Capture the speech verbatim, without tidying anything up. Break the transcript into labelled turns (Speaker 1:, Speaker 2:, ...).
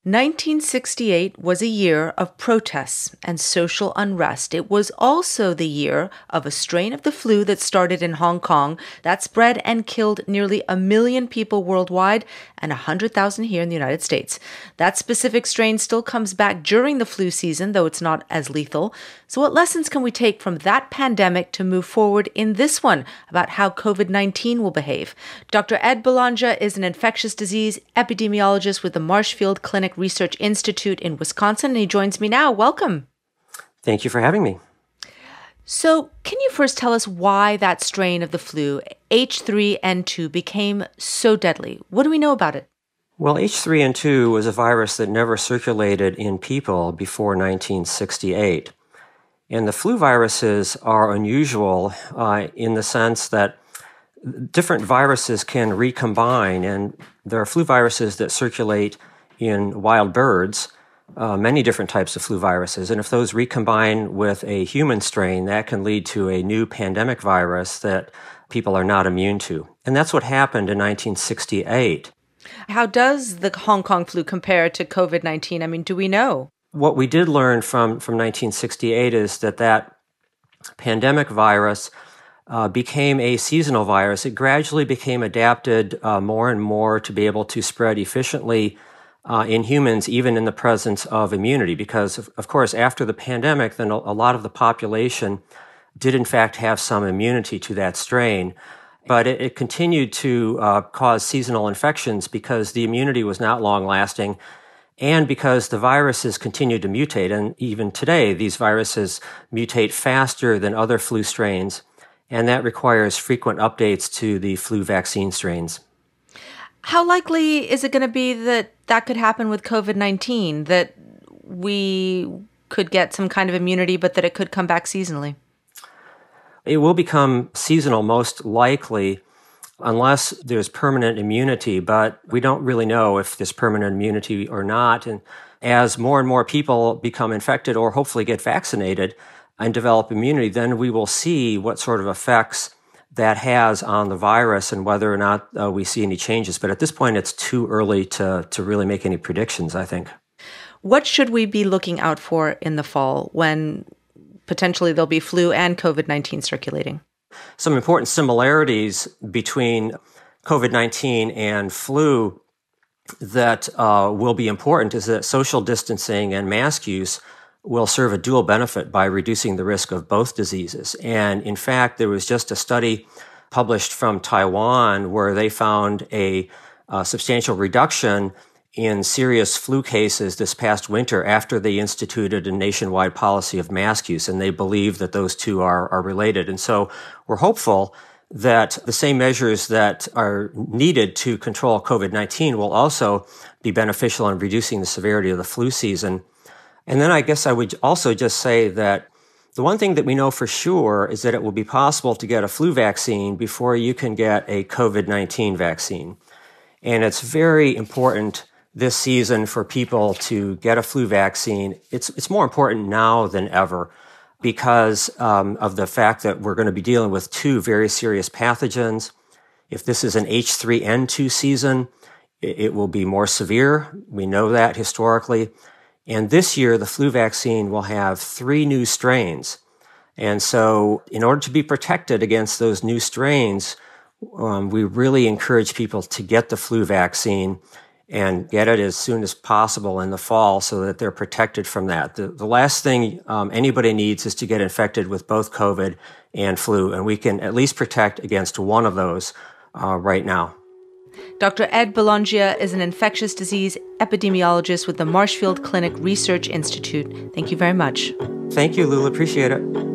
Speaker 1: nineteen sixty-eight was a year of protests and social unrest. It was also the year of a strain of the flu that started in Hong Kong that spread and killed nearly a million people worldwide and one hundred thousand here in the United States. That specific strain still comes back during the flu season, though it's not as lethal. So what lessons can we take from that pandemic to move forward in this one about how COVID nineteen will behave? Doctor Ed Belongia is an infectious disease epidemiologist with the Marshfield Clinic Research Institute in Wisconsin, and he joins me now. Welcome.
Speaker 2: Thank you for having me.
Speaker 1: So can you first tell us why that strain of the flu, H three N two, became so deadly? What do we know about it?
Speaker 2: Well, H three N two was a virus that never circulated in people before nineteen sixty-eight. And the flu viruses are unusual uh, in the sense that different viruses can recombine, and there are flu viruses that circulate in wild birds, uh, many different types of flu viruses. And if those recombine with a human strain, that can lead to a new pandemic virus that people are not immune to. And that's what happened in nineteen sixty-eight.
Speaker 1: How does the Hong Kong flu compare to COVID nineteen? I mean, do we know?
Speaker 2: What we did learn from, from nineteen sixty-eight is that that pandemic virus uh, became a seasonal virus. It gradually became adapted uh, more and more to be able to spread efficiently uh, in humans, even in the presence of immunity. Because, of, of course, after the pandemic, then a, a lot of the population did in fact have some immunity to that strain. But it, it continued to uh, cause seasonal infections because the immunity was not long-lasting, and because the viruses continued to mutate. And even today, these viruses mutate faster than other flu strains, and that requires frequent updates to the flu vaccine strains.
Speaker 1: How likely is it going to be that that could happen with COVID nineteen, that we could get some kind of immunity, but that it could come back seasonally?
Speaker 2: It will become seasonal most likely unless there's permanent immunity, but we don't really know if there's permanent immunity or not. And as more and more people become infected or hopefully get vaccinated and develop immunity, then we will see what sort of effects that has on the virus and whether or not uh, we see any changes. But at this point, it's too early to, to really make any predictions, I think.
Speaker 1: What should we be looking out for in the fall when potentially there'll be flu and COVID nineteen circulating?
Speaker 2: Some important similarities between COVID nineteen and flu that uh, will be important is that social distancing and mask use will serve a dual benefit by reducing the risk of both diseases. And in fact, there was just a study published from Taiwan where they found a, a substantial reduction in serious flu cases this past winter after they instituted a nationwide policy of mask use, and they believe that those two are, are related. And so we're hopeful that the same measures that are needed to control COVID nineteen will also be beneficial in reducing the severity of the flu season. And then I guess I would also just say that the one thing that we know for sure is that it will be possible to get a flu vaccine before you can get a COVID nineteen vaccine. And it's very important this season for people to get a flu vaccine. It's it's more important now than ever because um, of the fact that we're going to be dealing with two very serious pathogens. If this is an H three N two season, it, it will be more severe. We know that historically. And this year, the flu vaccine will have three new strains. And so in order to be protected against those new strains, um, we really encourage people to get the flu vaccine and get it as soon as possible in the fall so that they're protected from that. The, the last thing um, anybody needs is to get infected with both COVID and flu, and we can at least protect against one of those uh, right now.
Speaker 1: Doctor Ed Belongia is an infectious disease epidemiologist with the Marshfield Clinic Research Institute. Thank you very much.
Speaker 2: Thank you, Lula. Appreciate it.